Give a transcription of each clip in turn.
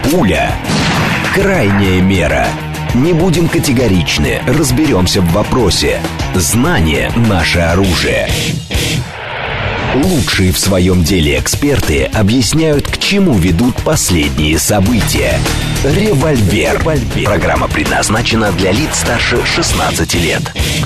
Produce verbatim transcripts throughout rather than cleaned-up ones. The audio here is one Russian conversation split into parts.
Пуля. Крайняя мера. Не будем категоричны, разберемся в вопросе. Знание – наше оружие. Лучшие в своем деле эксперты объясняют, к чему ведут последние события. Револьвер. Револьвер. Программа предназначена для лиц старше шестнадцати лет.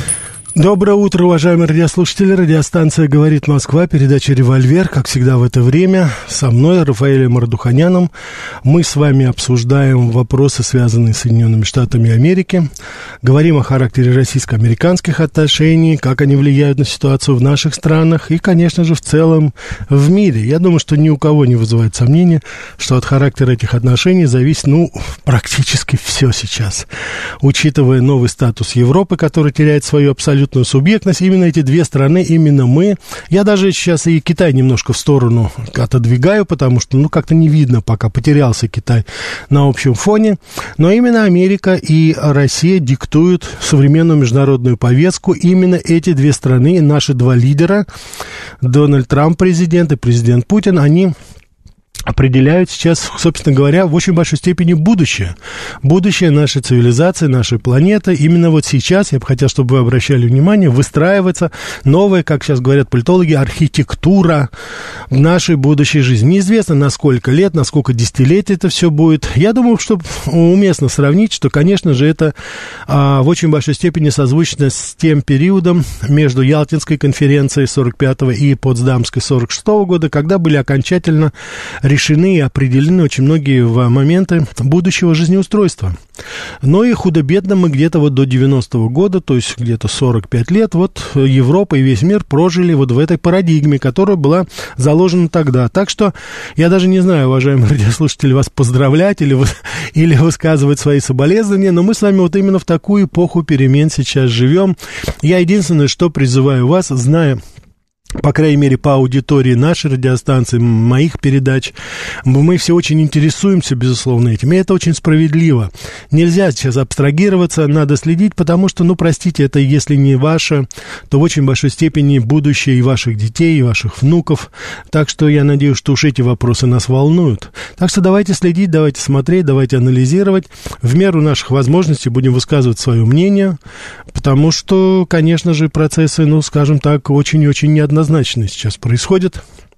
Доброе утро, уважаемые радиослушатели. Радиостанция «Говорит Москва», передача «Револьвер», как всегда в это время. Со мной, Рафаэлем Ардуханяном. Мы с вами обсуждаем вопросы, связанные с Соединенными Штатами Америки. Говорим о характере российско-американских отношений, как они влияют на ситуацию в наших странах и, конечно же, в целом в мире. Я думаю, что ни у кого не вызывает сомнения, что от характера этих отношений зависит, ну, практически все сейчас. Учитывая новый статус Европы, который теряет свою абсолютную субъектность, именно эти две страны, именно мы. Я даже сейчас и Китай немножко в сторону отодвигаю, потому что, ну, как-то не видно, пока потерялся Китай на общем фоне. Но именно Америка и Россия диктуют современную международную повестку. Именно эти две страны, наши два лидера, Дональд Трамп, президент, и президент Путин, они определяют сейчас, собственно говоря, в очень большой степени будущее. Будущее нашей цивилизации, нашей планеты. Именно вот сейчас, я бы хотел, чтобы вы обращали внимание, выстраивается новая, как сейчас говорят политологи, архитектура нашей будущей жизни. Неизвестно, на сколько лет, на сколько десятилетий это все будет. Я думаю, что уместно сравнить, что, конечно же, это а, в очень большой степени созвучно с тем периодом между Ялтинской конференцией сорок пятого и Потсдамской сорок шестого года, когда были окончательно решены и определены очень многие моменты будущего жизнеустройства. Но и худо-бедно мы где-то вот до девяностого года, то есть где-то сорок пять лет, вот Европа и весь мир прожили вот в этой парадигме, которая была заложена тогда. Так что я даже не знаю, уважаемые радиослушатели, вас поздравлять или, или высказывать свои соболезнования, но мы с вами вот именно в такую эпоху перемен сейчас живем. Я единственное, что призываю вас, зная, по крайней мере, по аудитории нашей радиостанции, моих передач, мы все очень интересуемся, безусловно, этим, и это очень справедливо. Нельзя сейчас абстрагироваться, надо следить, потому что, ну, простите, это если не ваше, то в очень большой степени будущее и ваших детей, и ваших внуков, так что я надеюсь, что уж эти вопросы нас волнуют. Так что давайте следить, давайте смотреть, давайте анализировать, в меру наших возможностей будем высказывать свое мнение, потому что, конечно же, процессы, ну, скажем так, очень и очень неоднозначные сейчас происходит.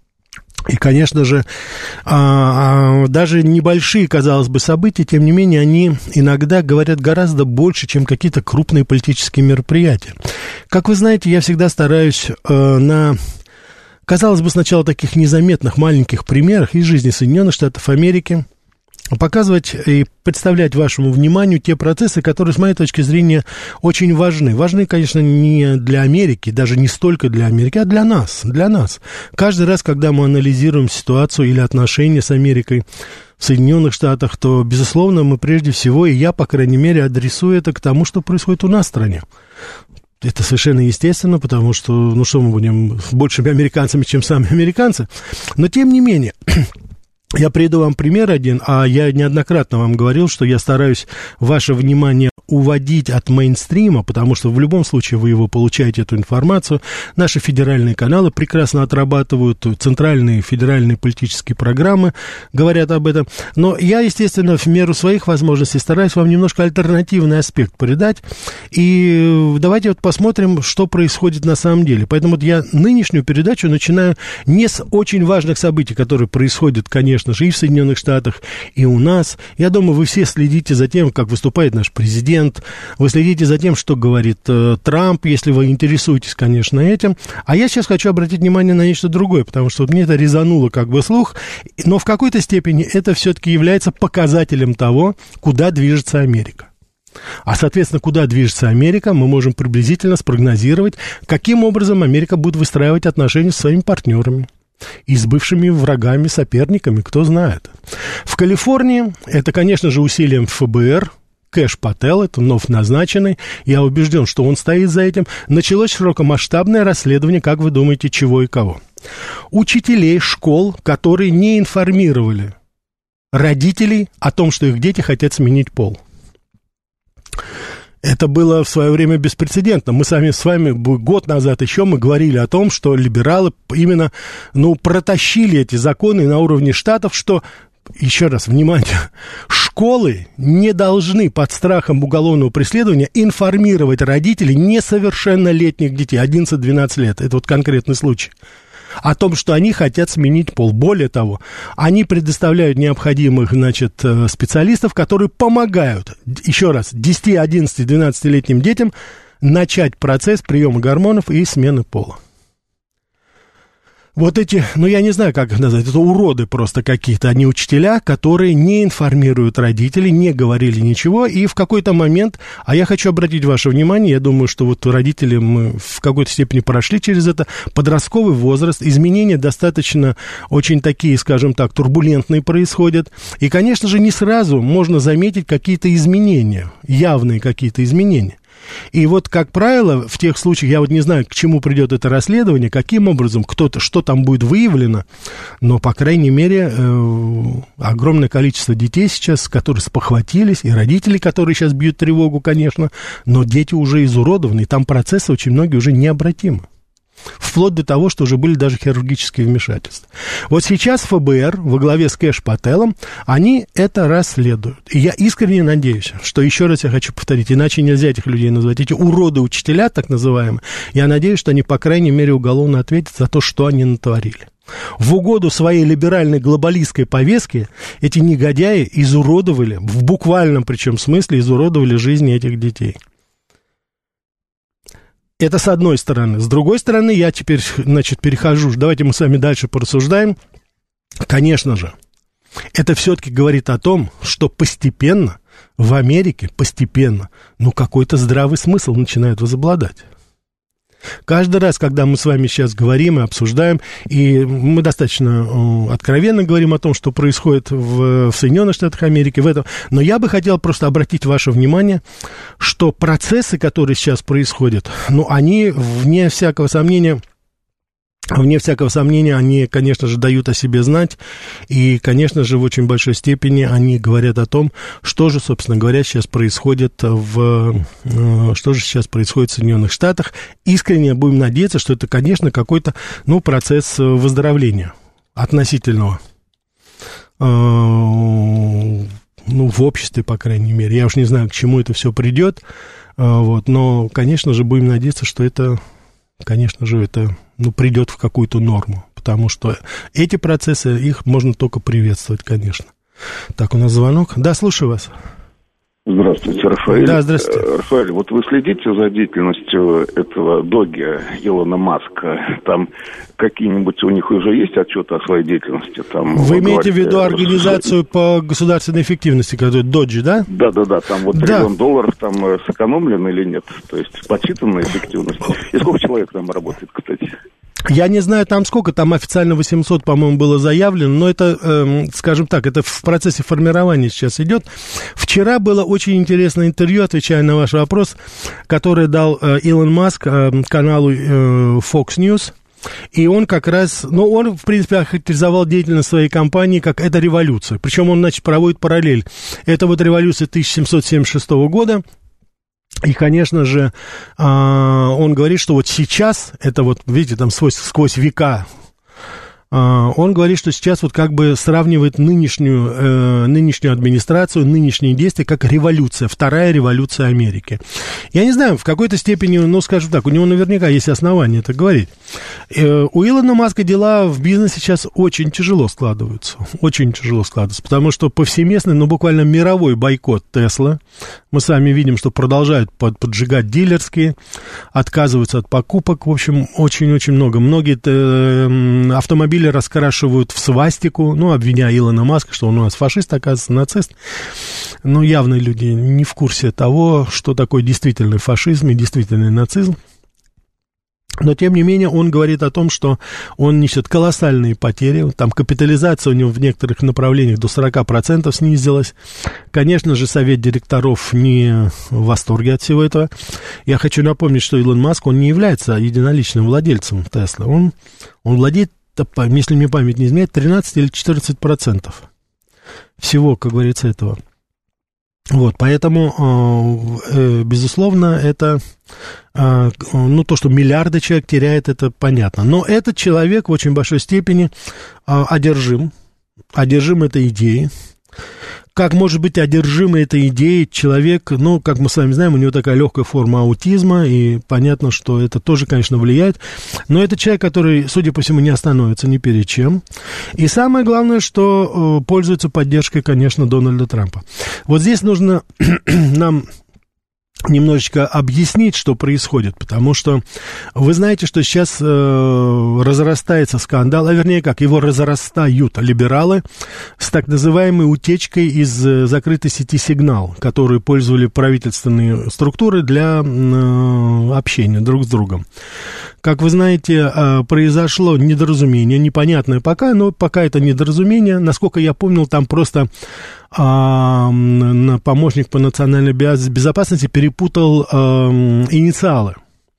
И, конечно же, а, а, даже небольшие, казалось бы, события, тем не менее, они иногда говорят гораздо больше, чем какие-то крупные политические мероприятия. Как вы знаете, я всегда стараюсь а, на, казалось бы, сначала таких незаметных маленьких примерах из жизни Соединенных Штатов Америки показывать и представлять вашему вниманию те процессы, которые, с моей точки зрения, очень важны. Важны, конечно, не для Америки, даже не столько для Америки, а для нас, для нас. Каждый раз, когда мы анализируем ситуацию или отношения с Америкой в Соединенных Штатах, то, безусловно, мы прежде всего, и я, по крайней мере, адресую это к тому, что происходит у нас в стране. Это совершенно естественно, потому что, ну что мы будем большими американцами, чем сами американцы. Но, тем не менее, я приведу вам пример один, а я неоднократно вам говорил, что я стараюсь ваше внимание уводить от мейнстрима, потому что в любом случае вы его получаете, эту информацию. Наши федеральные каналы прекрасно отрабатывают, центральные федеральные политические программы говорят об этом. Но я, естественно, в меру своих возможностей стараюсь вам немножко альтернативный аспект передать. И давайте вот посмотрим, что происходит на самом деле. Поэтому вот я нынешнюю передачу начинаю не с очень важных событий, которые происходят, конечно же, и в Соединенных Штатах, и у нас. Я думаю, вы все следите за тем, как выступает наш президент. Вы следите за тем, что говорит э, Трамп, если вы интересуетесь, конечно, этим. А я сейчас хочу обратить внимание на нечто другое, потому что вот мне это резануло как бы слух, но в какой-то степени это все-таки является показателем того, куда движется Америка. А, соответственно, куда движется Америка, мы можем приблизительно спрогнозировать, каким образом Америка будет выстраивать отношения с своими партнерами. И с бывшими врагами, соперниками, кто знает. В Калифорнии, это, конечно же, усилием эф бэ эр, Кэш Пател, это вновь назначенный, я убежден, что он стоит за этим, началось широкомасштабное расследование, как вы думаете, чего и кого. Учителей школ, которые не информировали родителей о том, что их дети хотят сменить пол. Это было в свое время беспрецедентно. Мы сами с вами год назад еще мы говорили о том, что либералы именно, ну, протащили эти законы на уровне штатов, что еще раз, внимание, школы не должны под страхом уголовного преследования информировать родителей несовершеннолетних детей, одиннадцать-двенадцать лет, это вот конкретный случай, о том, что они хотят сменить пол. Более того, они предоставляют необходимых, значит, специалистов, которые помогают, еще раз, десяти, одиннадцати, двенадцатилетним детям начать процесс приема гормонов и смены пола. Вот эти, ну, я не знаю, как их назвать, это уроды просто какие-то, они учителя, которые не информируют родителей, не говорили ничего, и в какой-то момент, а я хочу обратить ваше внимание, я думаю, что вот родители, мы в какой-то степени прошли через это, подростковый возраст, изменения достаточно очень такие, скажем так, турбулентные происходят, и, конечно же, не сразу можно заметить какие-то изменения, явные какие-то изменения. И вот, как правило, в тех случаях, я вот не знаю, к чему придет это расследование, каким образом, кто-то, что там будет выявлено, но, по крайней мере, э, огромное количество детей сейчас, которые спохватились, и родители, которые сейчас бьют тревогу, конечно, но дети уже изуродованы, и там процессы очень многие уже необратимы. Вплоть до того, что уже были даже хирургические вмешательства. Вот сейчас ФБР во главе с Кэш Пателом, они это расследуют. И я искренне надеюсь, что, еще раз я хочу повторить, иначе нельзя этих людей назвать, эти уроды-учителя, так называемые, я надеюсь, что они, по крайней мере, уголовно ответят за то, что они натворили. В угоду своей либеральной глобалистской повестке эти негодяи изуродовали, в буквальном причем смысле, изуродовали жизни этих детей. Это с одной стороны. С другой стороны, я теперь, значит, перехожу. Давайте мы с вами дальше порассуждаем. Конечно же, это все-таки говорит о том, что постепенно в Америке, постепенно, ну, какой-то здравый смысл начинает возобладать. Каждый раз, когда мы с вами сейчас говорим и обсуждаем, и мы достаточно откровенно говорим о том, что происходит в, в Соединенных Штатах Америки, в этом, но я бы хотел просто обратить ваше внимание, что процессы, которые сейчас происходят, ну, они, вне всякого сомнения... Вне всякого сомнения, они, конечно же, дают о себе знать, и, конечно же, в очень большой степени они говорят о том, что же, собственно говоря, сейчас происходит в, что же сейчас происходит в Соединенных Штатах. Искренне будем надеяться, что это, конечно, какой-то, ну, процесс выздоровления относительного, ну, в обществе, по крайней мере. Я уж не знаю, к чему это все придет, вот, но, конечно же, будем надеяться, что это, конечно же, это... ну, придет в какую-то норму, потому что эти процессы, их можно только приветствовать, конечно. Так, у нас звонок. Да, слушаю вас. Здравствуйте, Рафаэль. Да, здравствуйте. Рафаэль, вот вы следите за деятельностью этого доги Илона Маска? Там какие-нибудь у них уже есть отчеты о своей деятельности? Там, вы имеете говорите, в виду организацию по государственной эффективности, которая Доджи, да? Да, да, да. Там вот триллион да. долларов там сэкономлено или нет? То есть подсчитана эффективность. И сколько человек там работает, кстати? Я не знаю, там сколько, там официально восемьсот, по-моему, было заявлено, но это, э, скажем так, это в процессе формирования сейчас идет. Вчера было очень интересное интервью, отвечая на ваш вопрос, которое дал э, Илон Маск э, каналу э, Fox News. И он как раз, ну, он, в принципе, охарактеризовал деятельность своей компании как это революция. Причем он, значит, проводит параллель. Это вот революция тысяча семьсот семьдесят шестого года. И, конечно же, он говорит, что вот сейчас, это вот, видите, там сквозь, сквозь века, он говорит, что сейчас вот как бы сравнивает нынешнюю, нынешнюю администрацию, нынешние действия как революция, вторая революция Америки. Я не знаю, в какой-то степени, ну, скажем так, у него наверняка есть основания это говорить. У Илона Маска дела в бизнесе сейчас очень тяжело складываются, очень тяжело складываются, потому что повсеместный, ну, буквально мировой бойкот Тесла. Мы с вами видим, что продолжают под, поджигать дилерские, отказываются от покупок, в общем, очень-очень много. Многие э, автомобили раскрашивают в свастику, ну, обвиняя Илона Маска, что он у нас фашист, оказывается, нацист. Но явно люди не в курсе того, что такое действительный фашизм и действительный нацизм. Но, тем не менее, он говорит о том, что он несет колоссальные потери. Там капитализация у него в некоторых направлениях до сорок процентов снизилась. Конечно же, совет директоров не в восторге от всего этого. Я хочу напомнить, что Илон Маск, он не является единоличным владельцем Тесла. Он, он владеет, если мне память не изменяет, тринадцать или четырнадцать процентов всего, как говорится, этого. Вот, поэтому, э, безусловно, это, э, ну, то, что миллиарды человек теряет, это понятно. Но этот человек в очень большой степени э, одержим, одержим этой идеей. Как может быть одержимый этой идеей человек, ну, как мы с вами знаем, у него такая легкая форма аутизма, и понятно, что это тоже, конечно, влияет. Но это человек, который, судя по всему, не остановится ни перед чем. И самое главное, что пользуется поддержкой, конечно, Дональда Трампа. Вот здесь нужно нам немножечко объяснить, что происходит, потому что вы знаете, что сейчас э, разрастается скандал, а вернее как, его разрастают либералы с так называемой утечкой из э, закрытой сети «Сигнал», которую пользовали правительственные структуры для э, общения друг с другом. Как вы знаете, э, произошло недоразумение, непонятное пока, но пока это недоразумение, насколько я помнил, там просто а, помощник по национальной безопасности перепутал а, инициалы.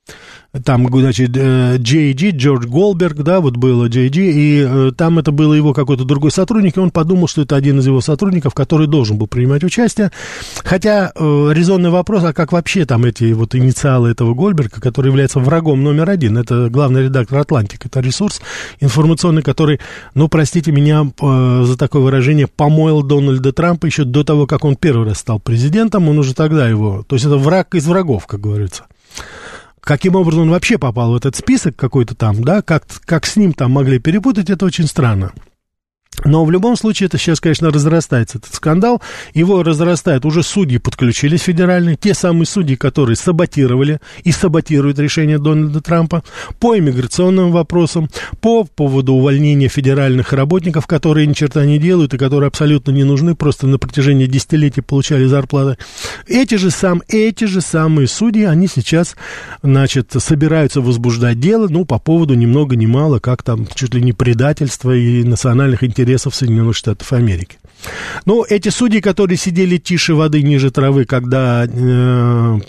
Там, значит, джей джи, Джордж Голдберг, да, вот было джей джи, и э, там это был его какой-то другой сотрудник, и он подумал, что это один из его сотрудников, который должен был принимать участие. Хотя э, резонный вопрос, а как вообще там эти вот инициалы этого Голдберга, который является врагом номер один, это главный редактор «Атлантик», это ресурс информационный, который, ну, простите меня э, за такое выражение, помоил Дональда Трампа еще до того, как он первый раз стал президентом, он уже тогда его, то есть это враг из врагов, как говорится. Каким образом он вообще попал в этот список какой-то там, да, как, как с ним там могли перепутать, это очень странно. Но в любом случае это сейчас, конечно, разрастается, этот скандал. Его разрастает, уже судьи подключились федеральные, те самые судьи, которые саботировали и саботируют решение Дональда Трампа по иммиграционным вопросам, по поводу увольнения федеральных работников, которые ни черта не делают и которые абсолютно не нужны, просто на протяжении десятилетий получали зарплаты. Эти же, сам, эти же самые судьи, они сейчас, значит, собираются возбуждать дело, ну, по поводу ни много ни мало, как там, чуть ли не предательства и национальных интересов Соединенных Штатов Америки. Ну, эти судьи, которые сидели тише воды, ниже травы, когда э,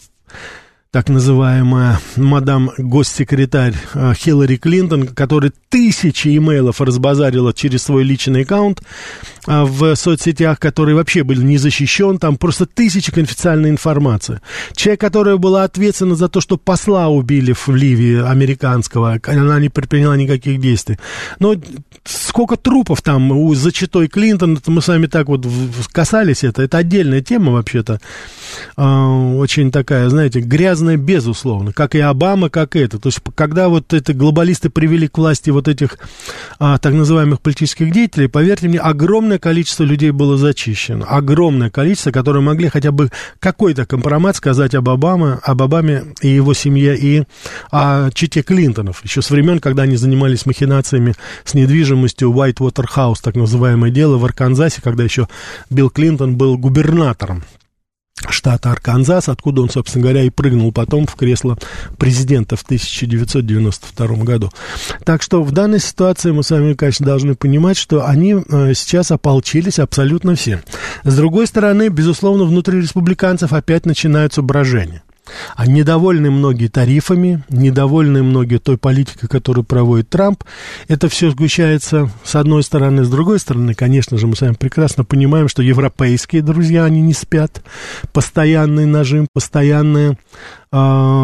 так называемая мадам госсекретарь э, Хиллари Клинтон, которая тысячи имейлов разбазарила через свой личный аккаунт э, в соцсетях, который вообще был не защищен, там просто тысячи конфиденциальной информации. Человек, которая была ответственна за то, что посла убили в Ливии американского, она не предприняла никаких действий. Но сколько трупов там у зачатой Клинтон, это мы с вами так вот касались, это, это отдельная тема вообще-то, э, очень такая, знаете, грязная, безусловно, как и Обама, как и это. То есть, когда вот эти глобалисты привели к власти вот этих а, так называемых политических деятелей, поверьте мне, огромное количество людей было зачищено. Огромное количество, которые могли хотя бы какой-то компромат сказать об Обаме, об Обаме и его семье, и о чете Клинтонов. Еще с времен, когда они занимались махинациями с недвижимостью Whitewater House, так называемое дело в Арканзасе, когда еще Билл Клинтон был губернатором штата Арканзас, откуда он, собственно говоря, и прыгнул потом в кресло президента в тысяча девятьсот девяносто втором году. Так что в данной ситуации мы с вами, конечно, должны понимать, что они сейчас ополчились абсолютно все. С другой стороны, безусловно, внутри республиканцев опять начинаются брожения. А недовольны многие тарифами, недовольны многие той политикой, которую проводит Трамп. Это все сгущается с одной стороны, с другой стороны, конечно же, мы с вами прекрасно понимаем, что европейские друзья, они не спят. Постоянный нажим, постоянные, э,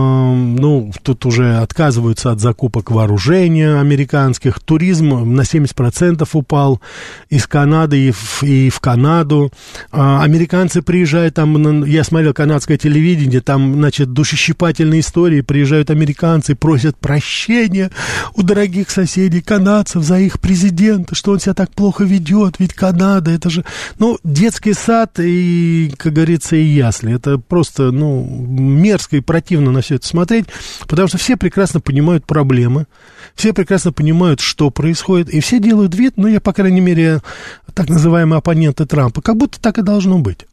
ну, тут уже отказываются от закупок вооружения американских. Туризм на семьдесят процентов упал из Канады и в, и в Канаду. Э, американцы приезжают, там, я смотрел канадское телевидение, там, значит, душещипательные истории, приезжают американцы, просят прощения у дорогих соседей канадцев за их президента, что он себя так плохо ведет, ведь Канада, это же, ну, детский сад и, как говорится, и ясли, это просто, ну, мерзко и противно на все это смотреть, потому что все прекрасно понимают проблемы, все прекрасно понимают, что происходит, и все делают вид, ну, я, по крайней мере, так называемые оппоненты Трампа, как будто так и должно быть.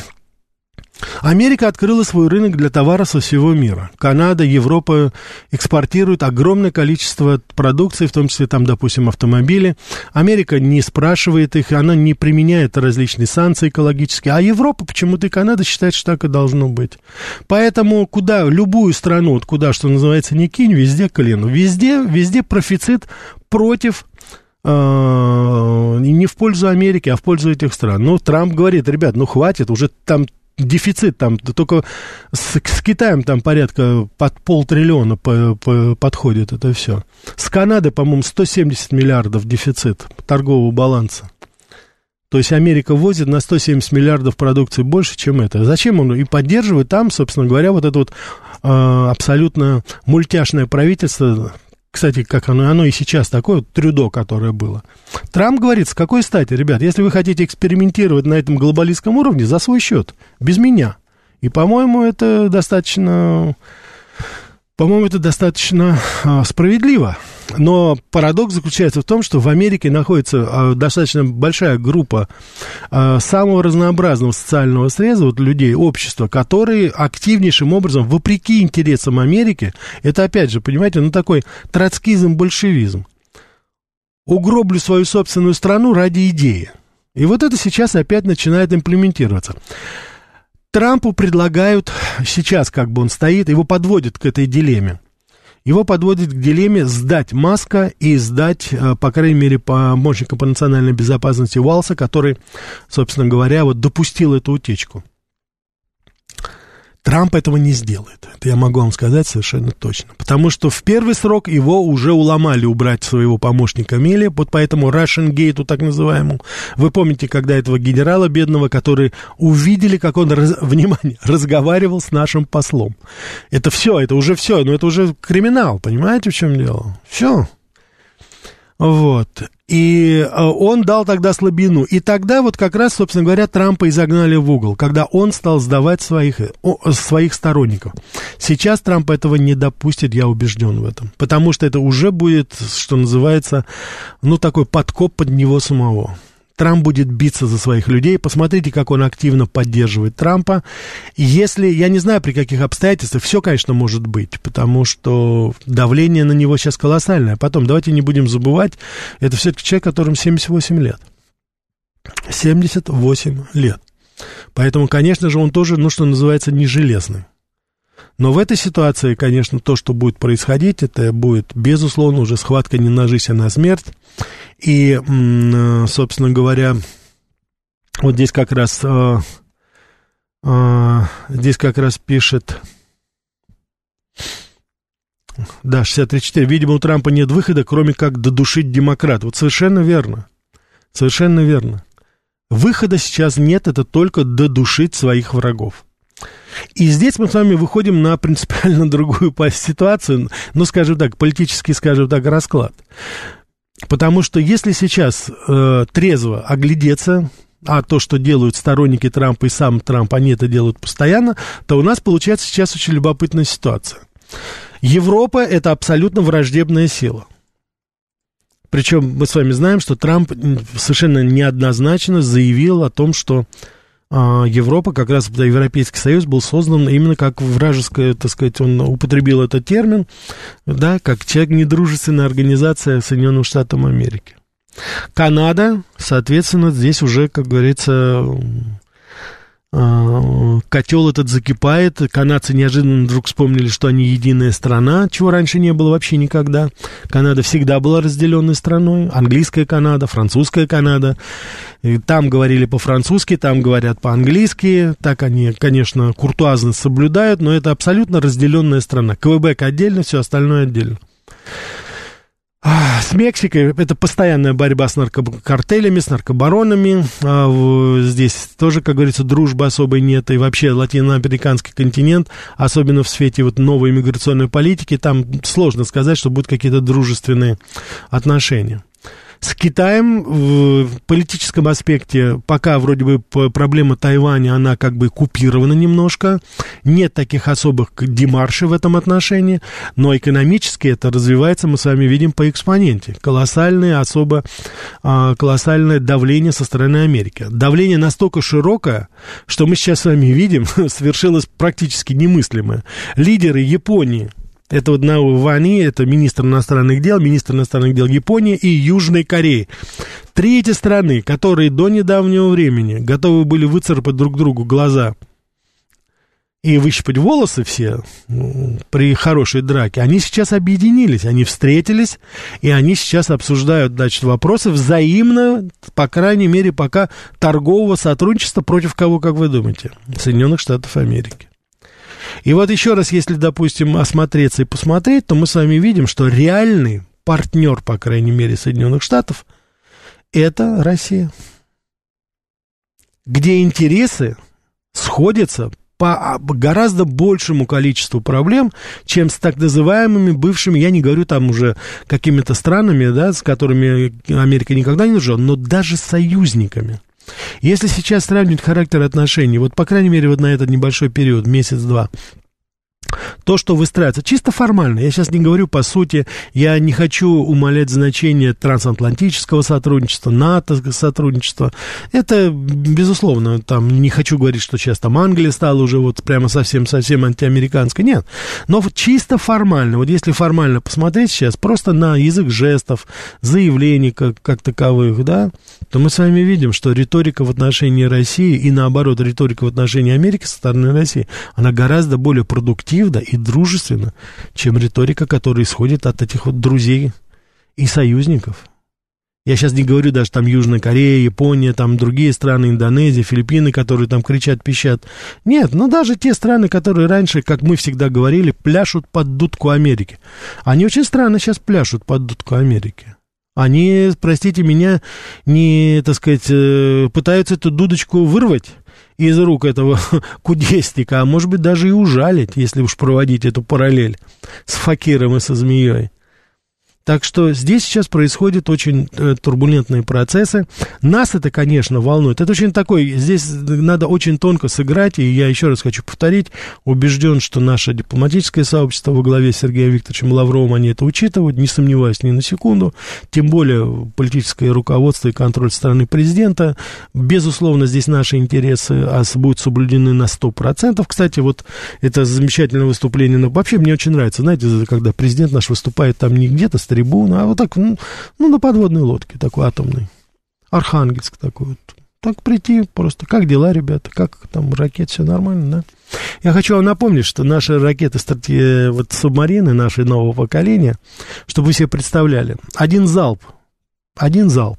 Америка открыла свой рынок для товаров со всего мира. Канада, Европа экспортируют огромное количество продукции, в том числе, там, допустим, автомобили. Америка не спрашивает их, она не применяет различные санкции экологические. А Европа почему-то и Канада считает, что так и должно быть. Поэтому куда, любую страну, вот куда, что называется, не кинь, везде колено. Везде, везде профицит против... не в пользу Америки, а в пользу этих стран. Ну, Трамп говорит, ребят, ну, хватит, уже там... Дефицит там, только с, с Китаем там порядка под полтриллиона по, по, подходит это все. С Канадой, по-моему, сто семьдесят миллиардов дефицит торгового баланса. То есть Америка возит на сто семьдесят миллиардов продукции больше, чем это. Зачем он и поддерживает там, собственно говоря, вот это вот э, абсолютно мультяшное правительство, кстати, как оно, оно и сейчас такое, вот Трюдо, которое было. Трамп говорит, с какой стати, ребят, если вы хотите экспериментировать на этом глобалистском уровне, за свой счет, без меня. И, по-моему, это достаточно... По-моему, это достаточно а, справедливо. Но парадокс заключается в том, что в Америке находится а, достаточно большая группа а, самого разнообразного социального среза, вот людей, общества, которые активнейшим образом, вопреки интересам Америки, это, опять же, понимаете, ну, такой троцкизм-большевизм. Угроблю свою собственную страну ради идеи. И вот это сейчас опять начинает имплементироваться. Трампу предлагают, сейчас как бы он стоит, его подводят к этой дилемме. Его подводят к дилемме сдать Маска и сдать, по крайней мере, помощника по национальной безопасности Уалса, который, собственно говоря, вот допустил эту утечку. Трамп этого не сделает. Это я могу вам сказать совершенно точно. Потому что в первый срок его уже уломали убрать своего помощника Милли, вот поэтому Russian Gate, так называемому. Вы помните, когда этого генерала бедного, который увидели, как он, раз, внимание, разговаривал с нашим послом. Это все, это уже все, но это уже криминал, понимаете, в чем дело? Все. Вот. И он дал тогда слабину. И тогда вот как раз, собственно говоря, Трампа и загнали в угол, когда он стал сдавать своих, своих сторонников. Сейчас Трамп этого не допустит, я убежден в этом. Потому что это уже будет, что называется, ну, такой подкоп под него самого. Трамп будет биться за своих людей. Посмотрите, как он активно поддерживает Трампа. Если, я не знаю, при каких обстоятельствах, все, конечно, может быть, потому что давление на него сейчас колоссальное. Потом, давайте не будем забывать, это все-таки человек, которому семьдесят восемь лет. семьдесят восемь лет. Поэтому, конечно же, он тоже, ну, что называется, не железный. Но в этой ситуации, конечно, то, что будет происходить, это будет, безусловно, уже схватка не на жизнь, а на смерть. И, собственно говоря, вот здесь как раз, здесь как раз пишет, да, шестьдесят три четыре, видимо, у Трампа нет выхода, кроме как додушить демократ. Вот совершенно верно, совершенно верно. Выхода сейчас нет, это только додушить своих врагов. И здесь мы с вами выходим на принципиально другую ситуацию, ну, скажем так, политический, скажем так, расклад. Потому что если сейчас э, трезво оглядеться, а то, что делают сторонники Трампа и сам Трамп, они это делают постоянно, то у нас получается сейчас очень любопытная ситуация. Европа – это абсолютно враждебная сила. Причем мы с вами знаем, что Трамп совершенно неоднозначно заявил о том, что Европа, как раз Европейский Союз был создан именно как вражеская, так сказать, он употребил этот термин, да, как человек недружественная организация Соединенных Штатов Америки. Канада, соответственно, здесь уже, как говорится, котел этот закипает. Канадцы неожиданно вдруг вспомнили, что они единая страна, чего раньше не было вообще никогда. Канада всегда была разделенной страной. Английская Канада, французская Канада. И там говорили по-французски, там говорят по-английски. Так они, конечно, куртуазность соблюдают, но это абсолютно разделенная страна. Квебек отдельно, все остальное отдельно. С Мексикой это постоянная борьба с наркокартелями, с наркобаронами. Здесь тоже, как говорится, дружбы особой нет. И вообще латиноамериканский континент, особенно в свете вот новой миграционной политики, там сложно сказать, что будут какие-то дружественные отношения. С Китаем в политическом аспекте пока вроде бы проблема Тайваня, она как бы купирована немножко. Нет таких особых демаршей в этом отношении, но экономически это развивается, мы с вами видим, по экспоненте. Колоссальное, особо колоссальное давление со стороны Америки. Давление настолько широкое, что мы сейчас с вами видим, совершилось практически немыслимое. Лидеры Японии, это вот Нао Вани, это министр иностранных дел, министр иностранных дел Японии и Южной Кореи. Три эти страны, которые до недавнего времени готовы были выцарапать друг другу глаза и выщипать волосы все ну, при хорошей драке, они сейчас объединились, они встретились, и они сейчас обсуждают, значит, вопросы взаимно, по крайней мере, пока торгового сотрудничества против кого, как вы думаете? Соединенных Штатов Америки. И вот еще раз, если, допустим, осмотреться и посмотреть, то мы с вами видим, что реальный партнер, по крайней мере, Соединенных Штатов, это Россия. где интересы сходятся по гораздо большему количеству проблем, чем с так называемыми бывшими, я не говорю там уже какими-то странами, да, с которыми Америка никогда не дружила, но даже союзниками. Если сейчас сравнивать характер отношений, вот, по крайней мере, вот на этот небольшой период, месяц-два, то, что выстраивается, чисто формально, я сейчас не говорю по сути, я не хочу умалять значение трансатлантического сотрудничества, НАТО сотрудничества, это, безусловно, там, не хочу говорить, что сейчас там Англия стала уже вот прямо совсем-совсем антиамериканской, нет, но вот чисто формально, вот если формально посмотреть сейчас, просто на язык жестов, заявлений как, как таковых, да, то мы с вами видим, что риторика в отношении России и, наоборот, риторика в отношении Америки со стороны России, она гораздо более продуктивна и дружественно, чем риторика, которая исходит от этих вот друзей и союзников. Я сейчас не говорю даже там Южная Корея, Япония, там другие страны, Индонезия, Филиппины, которые там кричат, пищат. Нет, ну даже те страны, которые раньше, как мы всегда говорили, пляшут под дудку Америки. Они очень странно сейчас пляшут под дудку Америки. Они, простите меня, не, так сказать, пытаются эту дудочку вырвать из рук этого кудесника, а может быть даже и ужалить, если уж проводить эту параллель с факиром и со змеей. Так что здесь сейчас происходят очень э, турбулентные процессы. Нас это, конечно, волнует. Это очень такой, здесь надо очень тонко сыграть, и я еще раз хочу повторить, убежден, что наше дипломатическое сообщество во главе с Сергеем Викторовичем Лавровым, они это учитывают, не сомневаюсь ни на секунду, тем более политическое руководство и контроль стороны президента. Безусловно, здесь наши интересы будут соблюдены на сто процентов. Кстати, вот это замечательное выступление, но вообще мне очень нравится, знаете, когда президент наш выступает там не где-то с трибуны, а вот так, ну, ну, на подводной лодке такой атомной, Архангельск такой вот, так прийти просто, как дела, ребята, как там ракеты, все нормально, да? Я хочу вам напомнить, что наши ракеты, стратеги... вот субмарины наши нового поколения, чтобы вы себе представляли, один залп, один залп,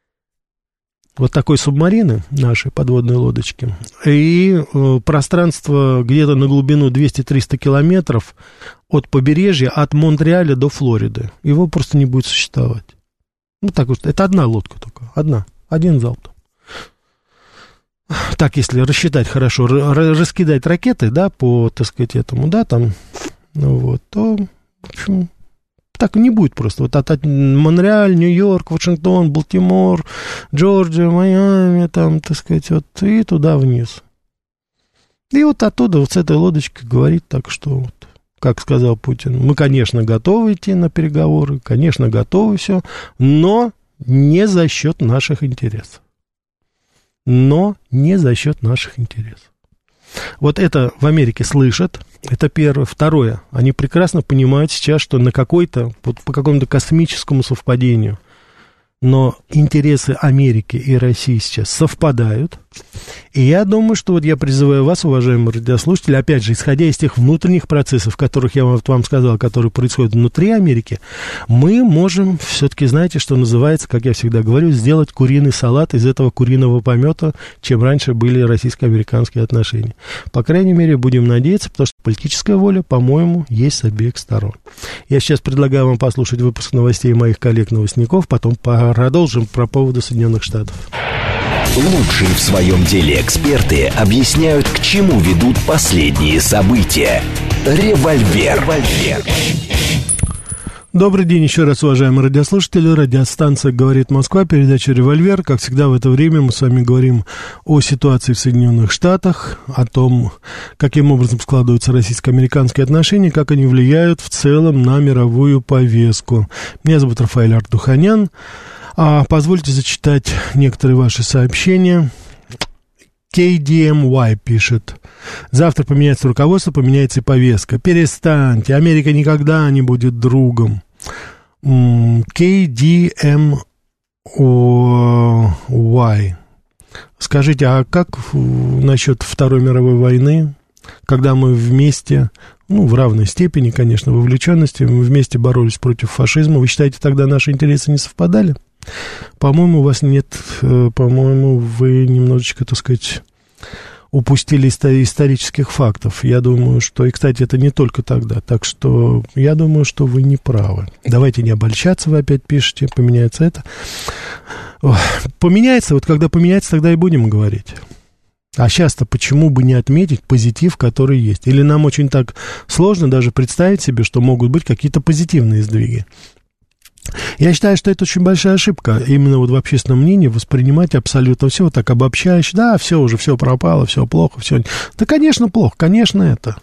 вот такой субмарины, нашей подводной лодочки, и э, пространство где-то на глубину двести-триста километров от побережья, от Монреаля до Флориды. Его просто не будет существовать. Ну, так вот, это одна лодка только, одна, один залп. Так, если рассчитать хорошо, раскидать ракеты, да, по, так сказать, этому, да, там, ну, вот, то, в общем... Так и не будет просто. Вот от, от Монреаль, Нью-Йорк, Вашингтон, Балтимор, Джорджия, Майами, там, так сказать, вот, и туда вниз. И вот оттуда, вот с этой лодочкой говорит так, что, вот, как сказал Путин, мы, конечно, готовы идти на переговоры, конечно, готовы все, но не за счет наших интересов. Но не за счет наших интересов. Вот это в Америке слышат, это первое. Второе, они прекрасно понимают сейчас, что на какой-то, вот по какому-то космическому совпадению, но интересы Америки и России сейчас совпадают. И я думаю, что вот я призываю вас, уважаемые радиослушатели, опять же, исходя из тех внутренних процессов, которых я вот вам сказал, которые происходят внутри Америки, мы можем все-таки, знаете, что называется, как я всегда говорю, сделать куриный салат из этого куриного помета, чем раньше были российско-американские отношения. По крайней мере, будем надеяться, потому что политическая воля, по-моему, есть с обеих сторон. Я сейчас предлагаю вам послушать выпуск новостей моих коллег-новостников, потом продолжим про поводу Соединенных Штатов. Лучшие в своем деле эксперты объясняют, к чему ведут последние события. Револьвер. Револьвер. Добрый день еще раз, уважаемые радиослушатели. Радиостанция «Говорит Москва», передача «Револьвер». Как всегда в это время мы с вами говорим о ситуации в Соединенных Штатах, о том, каким образом складываются российско-американские отношения, как они влияют в целом на мировую повестку. Меня зовут Рафаэль Ардуханян. А, позвольте зачитать некоторые ваши сообщения. кей ди эм уай пишет: завтра поменяется руководство, поменяется и повестка. Перестаньте, Америка никогда не будет другом. кей ди эм уай. Скажите, а как насчет Второй мировой войны, когда мы вместе, ну, в равной степени, конечно, вовлеченности, мы вместе боролись против фашизма? Вы считаете, тогда наши интересы не совпадали? По-моему, у вас нет, по-моему, вы немножечко, так сказать, упустили исторических фактов. Я думаю, что... И, кстати, это не только тогда. Так что я думаю, что вы не правы. Давайте не обольщаться, вы опять пишете, поменяется это. Ох, поменяется, вот когда поменяется, тогда и будем говорить. А сейчас-то почему бы не отметить позитив, который есть? Или нам очень так сложно даже представить себе, что могут быть какие-то позитивные сдвиги? Я считаю, что это очень большая ошибка, именно вот в общественном мнении воспринимать абсолютно все вот так обобщающе. Да, все уже, все пропало, все плохо, все... Да, конечно, плохо, конечно, это.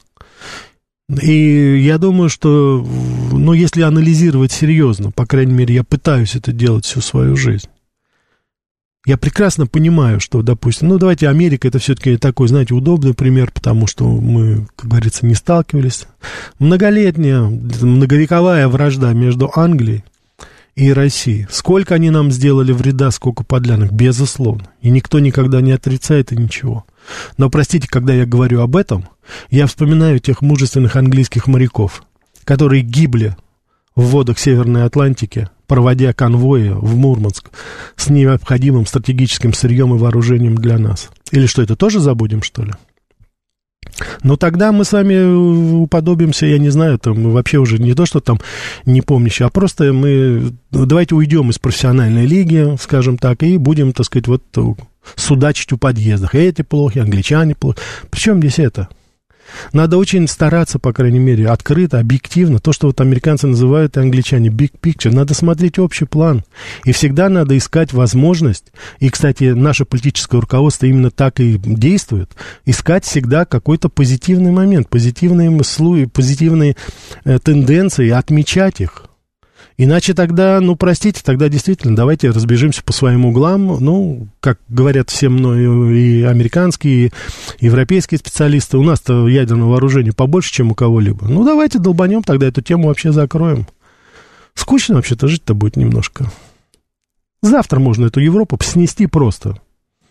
И я думаю, что, ну, если анализировать серьезно, по крайней мере, я пытаюсь это делать всю свою жизнь. Я прекрасно понимаю, что, допустим, ну, давайте, Америка это все-таки такой, знаете, удобный пример, потому что мы, как говорится, не сталкивались. Многолетняя, многовековая вражда между Англией и Россией. Сколько они нам сделали вреда, сколько подлянок, безусловно. И никто никогда не отрицает и ничего. Но, простите, когда я говорю об этом, я вспоминаю тех мужественных английских моряков, которые гибли в водах Северной Атлантики, проводя конвои в Мурманск с необходимым стратегическим сырьем и вооружением для нас. Или что, это тоже забудем, что ли? Но тогда мы с вами уподобимся, я не знаю, там вообще уже не то, что там не помнящие, а просто мы, давайте уйдем из профессиональной лиги, скажем так, и будем, так сказать, вот судачить у подъездов. Эти плохи, англичане плохи. Причем здесь это? Надо очень стараться, по крайней мере, открыто, объективно, то, что вот американцы называют и англичане big picture, надо смотреть общий план, и всегда надо искать возможность, и, кстати, наше политическое руководство именно так и действует, искать всегда какой-то позитивный момент, позитивные мысли, позитивные э, тенденции, отмечать их. Иначе тогда, ну, простите, тогда действительно давайте разбежимся по своим углам. Ну, как говорят все мной и американские, и европейские специалисты, у нас-то ядерного вооружения побольше, чем у кого-либо. Ну, давайте долбанем, тогда эту тему вообще закроем. Скучно вообще-то жить-то будет немножко. Завтра можно эту Европу снести просто.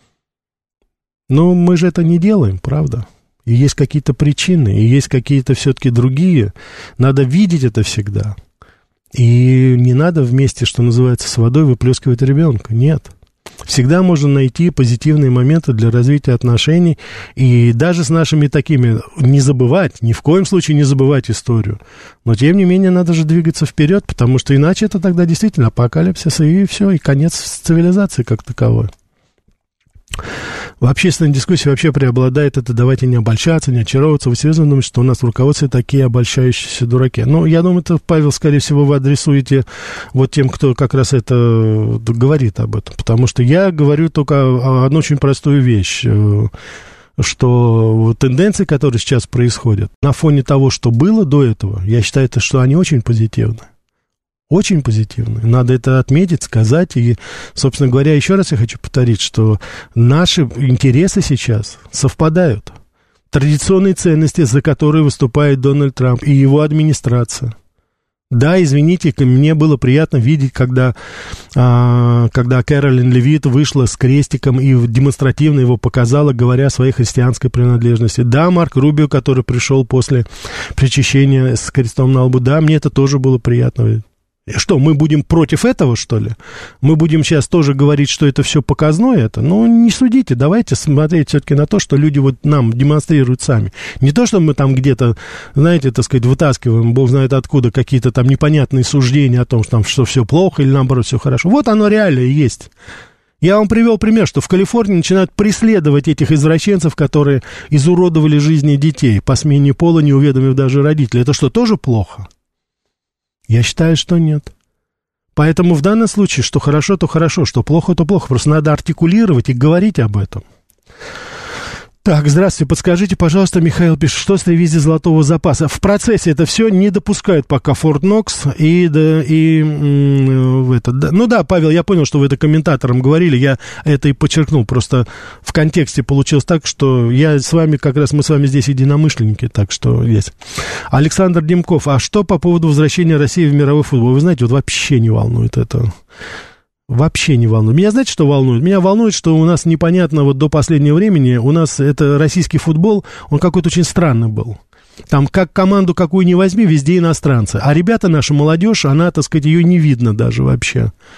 Но мы же это не делаем, правда? И есть какие-то причины, и есть какие-то все-таки другие. Надо видеть это всегда. И не надо вместе, что называется, с водой выплескивать ребенка. Нет. Всегда можно найти позитивные моменты для развития отношений. И даже с нашими такими не забывать, ни в коем случае не забывать историю. Но, тем не менее, надо же двигаться вперед, потому что иначе это тогда действительно апокалипсис, и все, и конец цивилизации как таковой. В общественной дискуссии вообще преобладает это «давайте не обольщаться, не очаровываться». Вы серьезно думаете, что у нас в руководстве такие обольщающиеся дураки? Ну, я думаю, это, Павел, скорее всего, вы адресуете вот тем, кто как раз это говорит об этом. Потому что я говорю только одну очень простую вещь, что тенденции, которые сейчас происходят, на фоне того, что было до этого, я считаю, что они очень позитивны. Очень позитивно. Надо это отметить, сказать. И, собственно говоря, еще раз я хочу повторить, что наши интересы сейчас совпадают. Традиционные ценности, за которые выступает Дональд Трамп и его администрация. Да, извините, мне было приятно видеть, когда, а, когда Кэролин Левит вышла с крестиком и демонстративно его показала, говоря о своей христианской принадлежности. Да, Марк Рубио, который пришел после причащения с крестом на лбу, да, мне это тоже было приятно. Что, мы будем против этого, что ли? Мы будем сейчас тоже говорить, что это все показное это? Ну, не судите, давайте смотреть все-таки на то, что люди вот нам демонстрируют сами. Не то, что мы там где-то, знаете, так сказать, вытаскиваем, бог знает откуда, какие-то там непонятные суждения о том, что, там, что все плохо или наоборот все хорошо. Вот оно реально и есть. Я вам привел пример, что в Калифорнии начинают преследовать этих извращенцев, которые изуродовали жизни детей по смене пола, не уведомив даже родителей. Это что, тоже плохо? Я считаю, что нет. Поэтому в данном случае, что хорошо, то хорошо, что плохо, то плохо. Просто надо артикулировать и говорить об этом. Так, здравствуйте, подскажите, пожалуйста, Михаил пишет, что с ревизией золотого запаса? В процессе это все не допускают пока Форт Нокс и, да, и м, это, да. Ну да, Павел, я понял, что вы это комментатором говорили, я это и подчеркнул, просто в контексте получилось так, что я с вами, как раз мы с вами здесь единомышленники, так что есть. Александр Демков, а что по поводу возвращения России в мировой футбол? Вы знаете, вот вообще не волнует это. Вообще не волнует. Меня, знаете, что волнует? Меня волнует, что у нас непонятно, вот до последнего времени, у нас это российский футбол, он какой-то очень странный был. Там как команду какую ни возьми, везде иностранцы. А ребята, наша молодежь, она, так сказать, ее не видно даже вообще.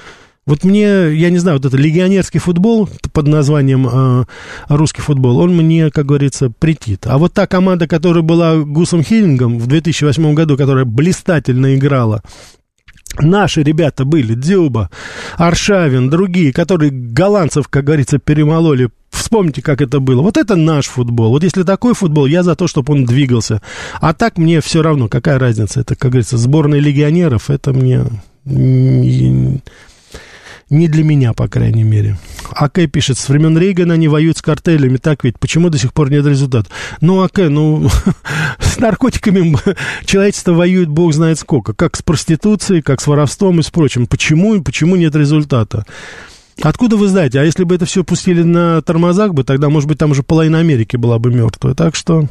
Вот мне, я не знаю, вот это легионерский футбол под названием э, русский футбол, он мне, как говорится, претит. А вот та команда, которая была Гусом Хиллингом в две тысячи восьмом году, которая блистательно играла, наши ребята были, Дзюба, Аршавин, другие, которые голландцев, как говорится, перемололи. Вспомните, как это было. Вот это наш футбол. Вот если такой футбол, я за то, чтобы он двигался. А так мне все равно, какая разница. Это, как говорится, сборная легионеров, это мне не для меня, по крайней мере. АК пишет, с времен Рейгана они воюют с картелями, так ведь? Почему до сих пор нет результата? Ну, АК, ну, с наркотиками человечество воюет бог знает сколько. Как с проституцией, как с воровством и с прочим. Почему, почему нет результата? Откуда вы знаете? А если бы это все пустили на тормозах бы, тогда, может быть, там уже половина Америки была бы мертвая. Так что...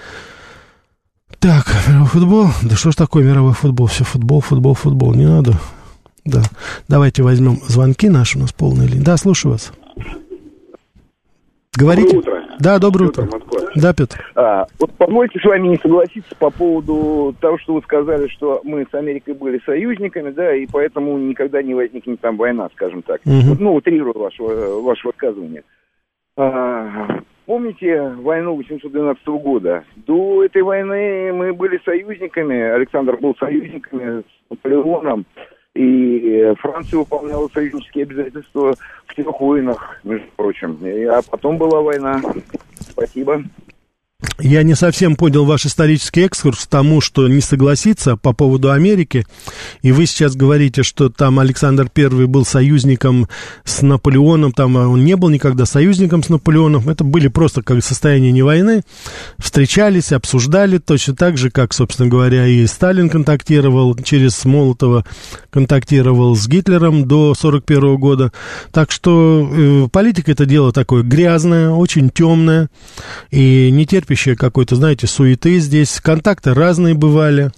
Так, мировой футбол. Да что ж такое мировой футбол? Все футбол, футбол, футбол. Не надо. Да. Давайте возьмем звонки наши, у нас полная линия. Да, слушаю вас. Говорите. Доброе утро. Да, доброе Петр, утро. Москва. Да, Петр. А, вот позвольте с вами не согласиться по поводу того, что вы сказали, что мы с Америкой были союзниками, да, и поэтому никогда не возникнет там война, скажем так. Угу. Вот, ну, утрирую ваше, ваше высказывание. А, помните войну восемьсот двенадцатого года? До этой войны мы были союзниками, Александр был союзниками с Наполеоном, и Франция выполняла союзнические обязательства в трех войнах, между прочим. И, а потом была война. Спасибо. Я не совсем понял ваш исторический экскурс к тому, что не согласиться по поводу Америки. И вы сейчас говорите, что там Александр Первый был союзником с Наполеоном. Там он не был никогда союзником с Наполеоном. Это были просто как состояние не войны. Встречались, обсуждали точно так же, как, собственно говоря, и Сталин контактировал через Молотова, контактировал с Гитлером до сорок первого года. Так что э, политика — это дело такое грязное, очень темное и не терпящее какой-то, знаете, суеты здесь. Контакты разные бывали.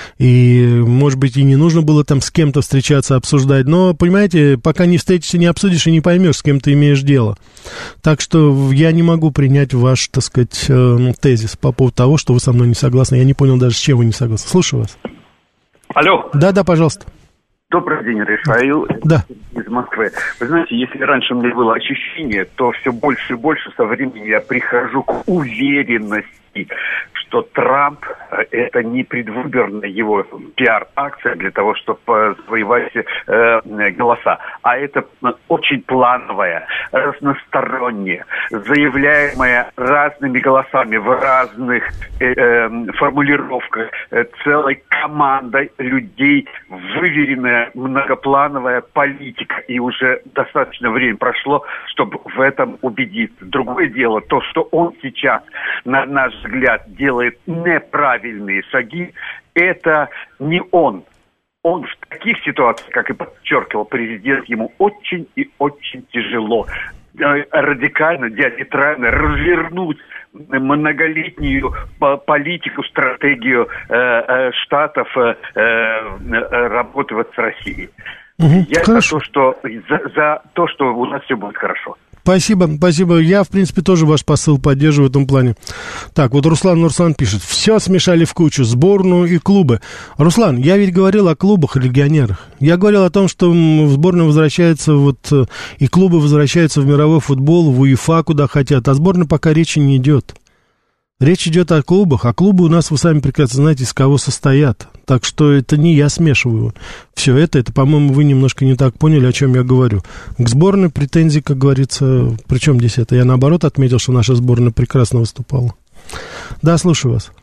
И, может быть, и не нужно было там с кем-то встречаться, обсуждать. Но, понимаете, пока не встретишься, не обсудишь и не поймешь, с кем ты имеешь дело. Так что я не могу принять ваш, так сказать, тезис по поводу того, что вы со мной не согласны. Я не понял даже, с чем вы не согласны. Слушаю вас. Алло. Да-да, пожалуйста. Добрый день, Рафаил. Да. Из Москвы. Вы знаете, если раньше у меня было ощущение, то все больше и больше со временем я прихожу к уверенности, что Трамп – это не предвыборная его пиар-акция для того, чтобы завоевать э, голоса, а это очень плановая, разносторонняя, заявляемая разными голосами в разных э, э, формулировках, э, целой командой людей, выверенная многоплановая политика. И уже достаточно времени прошло, чтобы в этом убедиться. Другое дело, то, что он сейчас, на наш взгляд, делает неправильные шаги, это не он. Он в таких ситуациях, как и подчеркивал президент, ему очень и очень тяжело радикально, диаметрально развернуть многолетнюю политику, стратегию э, э, Штатов э, э, работы вот с Россией. Угу, Я хорошо. за то, что за, за то, что у нас все будет хорошо. Спасибо, спасибо. Я, в принципе, тоже ваш посыл поддерживаю в этом плане. Так, вот Руслан Нурслан пишет. Все смешали в кучу, сборную и клубы. Руслан, я ведь говорил о клубах и легионерах. Я говорил о том, что в сборную возвращаются, вот, и клубы возвращаются в мировой футбол, в УЕФА, куда хотят. А сборной пока речи не идет. Речь идет о клубах, а клубы у нас, вы сами прекрасно знаете, из кого состоят. Так что это не я смешиваю. Все это, это, по-моему, вы немножко не так поняли, о чем я говорю. К сборной претензий, как говорится, причем здесь это? Я, наоборот, отметил, что наша сборная прекрасно выступала. Да, слушаю вас.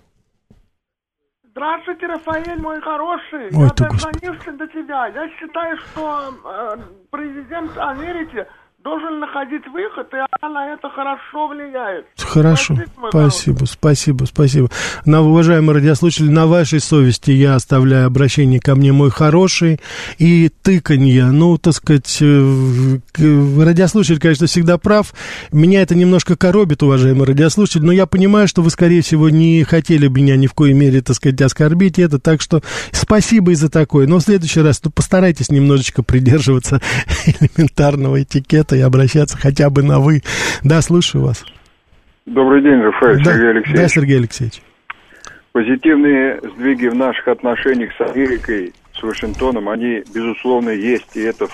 Здравствуйте, Рафаэль, мой хороший. Ой, я ты, дозвонился до тебя. Я считаю, что э, президент Америки должен находить выход, и она на это хорошо влияет. Хорошо, спасибо, спасибо, спасибо. На, уважаемые радиослушатели, на вашей совести я оставляю обращение ко мне, мой хороший, и тыканье. Ну, так сказать, радиослушатель, конечно, всегда прав. Меня это немножко коробит, уважаемые радиослушатели, но я понимаю, что вы, скорее всего, не хотели бы меня ни в коей мере, так сказать, оскорбить это, так что спасибо и за такое. Но в следующий раз, ну, постарайтесь немножечко придерживаться элементарного этикета и обращаться хотя бы на «вы». Да, слушаю вас. Добрый день, Рафаэль, да, Сергей Алексеевич. Да, Сергей Алексеевич. Позитивные сдвиги в наших отношениях с Америкой, с Вашингтоном, они, безусловно, есть, и это факт.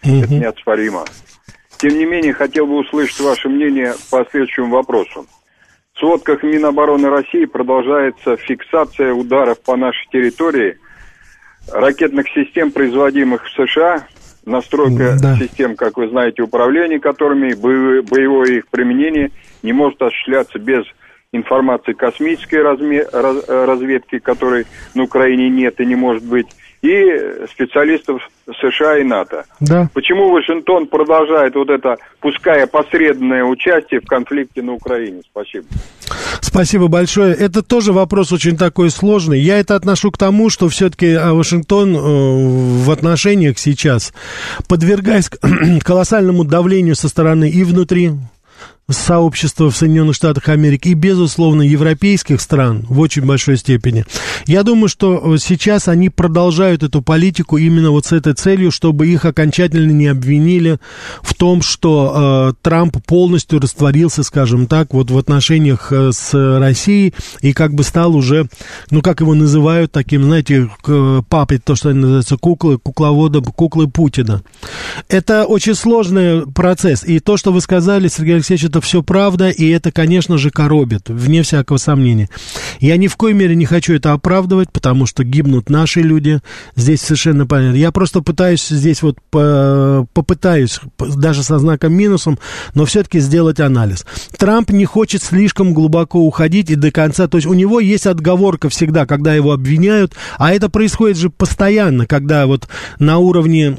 Mm-hmm. Это неоспоримо. Тем не менее, хотел бы услышать ваше мнение по следующему вопросу. В сводках Минобороны России продолжается фиксация ударов по нашей территории ракетных систем, производимых в США, настройка да. систем, как вы знаете, управления которыми, боевое их применение не может осуществляться без информации космической разме- раз- разведки, которой на Украине нет и не может быть, и специалистов США и НАТО. Да. Почему Вашингтон продолжает вот это, пускай опосредованное участие в конфликте на Украине? Спасибо. Спасибо большое. Это тоже вопрос очень такой сложный. Я это отношу к тому, что все-таки Вашингтон э, в отношениях сейчас, подвергаясь колоссальному давлению со стороны и внутри сообщества в Соединенных Штатах Америки и, безусловно, европейских стран в очень большой степени. Я думаю, что сейчас они продолжают эту политику именно вот с этой целью, чтобы их окончательно не обвинили в том, что э, Трамп полностью растворился, скажем так, вот в отношениях э, с Россией и как бы стал уже, ну, как его называют, таким, знаете, папой, то, что они называются куклы, кукловодом, куклы Путина. Это очень сложный процесс. И то, что вы сказали, Сергей Алексеевич, это все правда, и это, конечно же, коробит, вне всякого сомнения. Я ни в коей мере не хочу это оправдывать, потому что гибнут наши люди, здесь совершенно понятно. Я просто пытаюсь здесь вот, по, попытаюсь, даже со знаком минусом, но все-таки сделать анализ. Трамп не хочет слишком глубоко уходить и до конца, то есть у него есть отговорка всегда, когда его обвиняют, а это происходит же постоянно, когда вот на уровне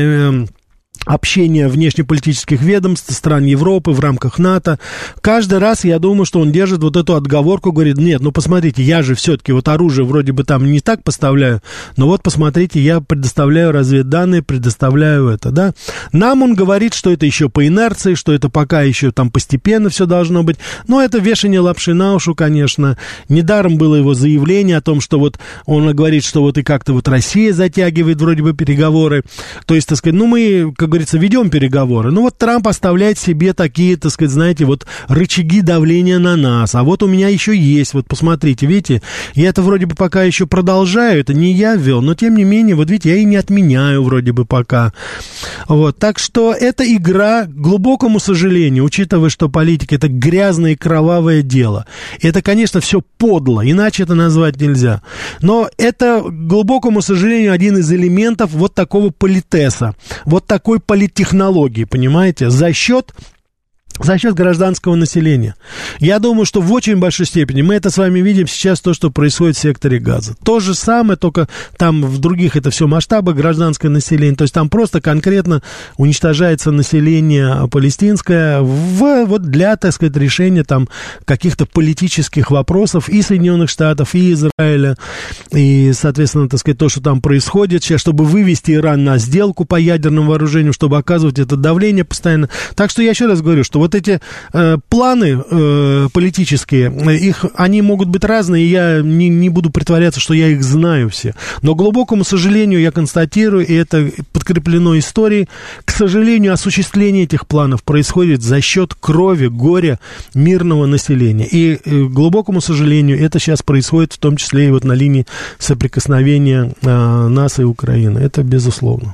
общения внешнеполитических ведомств стран Европы в рамках НАТО. Каждый раз я думаю, что он держит вот эту отговорку, говорит, нет, ну посмотрите, я же все-таки вот оружие вроде бы там не так поставляю, но вот посмотрите, я предоставляю разведданные, предоставляю это, да. Нам он говорит, что это еще по инерции, что это пока еще там постепенно все должно быть, но это вешание лапши на уши, конечно. Недаром было его заявление о том, что вот он говорит, что вот и как-то вот Россия затягивает вроде бы переговоры, то есть, так сказать, ну мы, как говорится, ведем переговоры. Ну вот Трамп оставляет себе такие, так сказать, знаете, вот рычаги давления на нас. А вот у меня еще есть, вот посмотрите, видите, я это вроде бы пока еще продолжаю, это не я ввел, но тем не менее, вот видите, я и не отменяю вроде бы пока. Вот, так что эта игра, к глубокому сожалению, учитывая, что политика это грязное и кровавое дело. Это, конечно, все подло, иначе это назвать нельзя. Но это, к глубокому сожалению, один из элементов вот такого политеса, вот такой политтехнологии, понимаете, за счет, за счет гражданского населения. Я думаю, что в очень большой степени мы это с вами видим сейчас, то, что происходит в секторе Газа. То же самое, только там в других это все масштабы гражданское население, то есть там просто конкретно уничтожается население палестинское в, вот для, так сказать, решения там каких-то политических вопросов и Соединенных Штатов, и Израиля, и, соответственно, так сказать, то, что там происходит сейчас, чтобы вывести Иран на сделку по ядерному вооружению, чтобы оказывать это давление постоянно. Так что я еще раз говорю, что вот эти э, планы э, политические, их, они могут быть разные, и я не, не буду притворяться, что я их знаю все. Но, к глубокому сожалению, я констатирую, и это подкреплено историей, к сожалению, осуществление этих планов происходит за счет крови, горя мирного населения. И, к глубокому сожалению, это сейчас происходит в том числе и вот на линии соприкосновения э, нас и Украины. Это безусловно.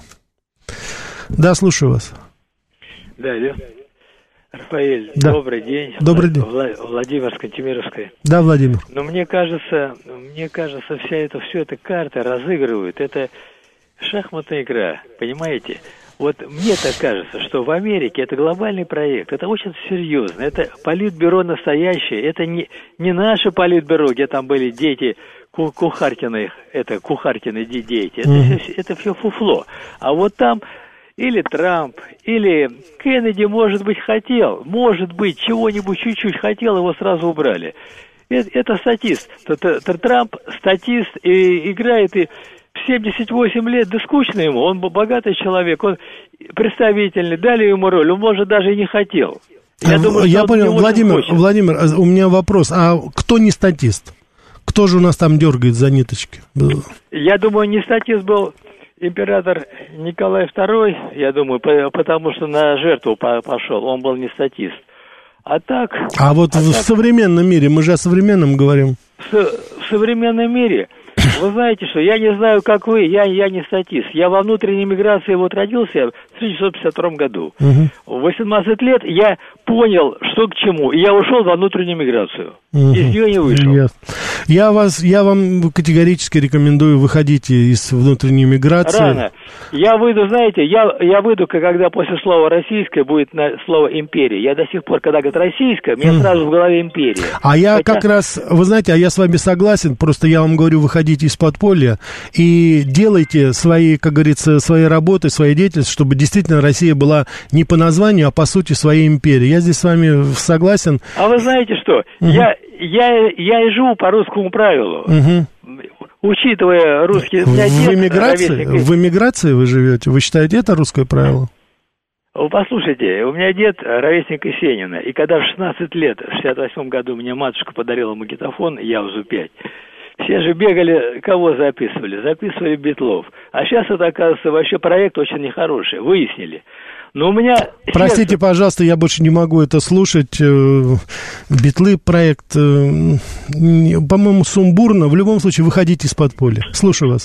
Да, слушаю вас. Да, алло. Рафаэль, да. Добрый день. Добрый день. Влад... Владимир Кантемировская. Да, Владимир. Но мне кажется, мне кажется, вся эта, все это карты разыгрывают. Это шахматная игра, понимаете? Вот мне так кажется, что в Америке это глобальный проект, это очень серьезно, это политбюро настоящее, это не, не наше политбюро, где там были дети Кухаркиных, это Кухаркины дети, это, mm-hmm. все, это все фуфло. А вот там или Трамп, или Кеннеди, может быть, хотел, может быть, чего-нибудь чуть-чуть хотел, его сразу убрали. Это, это статист. Трамп статист и играет и в семьдесят восемь лет, да скучно ему, он богатый человек, он представительный, дали ему роль, он, может, даже и не хотел. Я, думаю, Я понял, Владимир, Владимир, у меня вопрос, а кто не статист? Кто же у нас там дергает за ниточки? Я думаю, не статист был император Николай второй, я думаю, потому что на жертву пошел, он был не статист. А так... А вот а в так, современном мире, мы же о современном говорим. В, в современном мире Вы знаете что, я не знаю, как вы, я, я не статист. Я во внутренней миграции вот родился в тысяча девятьсот пятьдесят втором году. Угу. В восемнадцать лет я понял, что к чему, и я ушел во внутреннюю миграцию. Угу. Из нее не вышел. Я, я, вас, я вам категорически рекомендую выходить из внутренней миграции. Рано. Я выйду, знаете, я, я выйду, когда после слова «российское» будет на слово «империя». Я до сих пор, когда говорят «российское», мне mm. сразу в голове «империя». А я Хотя... как раз, вы знаете, а я с вами согласен, просто я вам говорю, выходите из подполья и делайте свои, как говорится, свои работы, свои деятельности, чтобы действительно Россия была не по названию, а по сути своей империи. Я здесь с вами согласен. А вы знаете что? Mm-hmm. Я, я, я и живу по русскому правилу. Mm-hmm. Учитывая русский... В, в, эмиграции, в эмиграции вы живете? Вы считаете, это русское правило? Послушайте, у меня дед ровесник Есенина, и когда в шестнадцать лет, в шестьдесят восьмом году, мне матушка подарила магнитофон Яузу пять, все же бегали, кого записывали? Записывали Битлов. А сейчас это, оказывается, вообще проект очень нехороший, выяснили. Но у меня... Простите, сердце... пожалуйста, я больше не могу это слушать. Битлы проект, по-моему, сумбурно. В любом случае, выходите из подполья. Слушаю вас.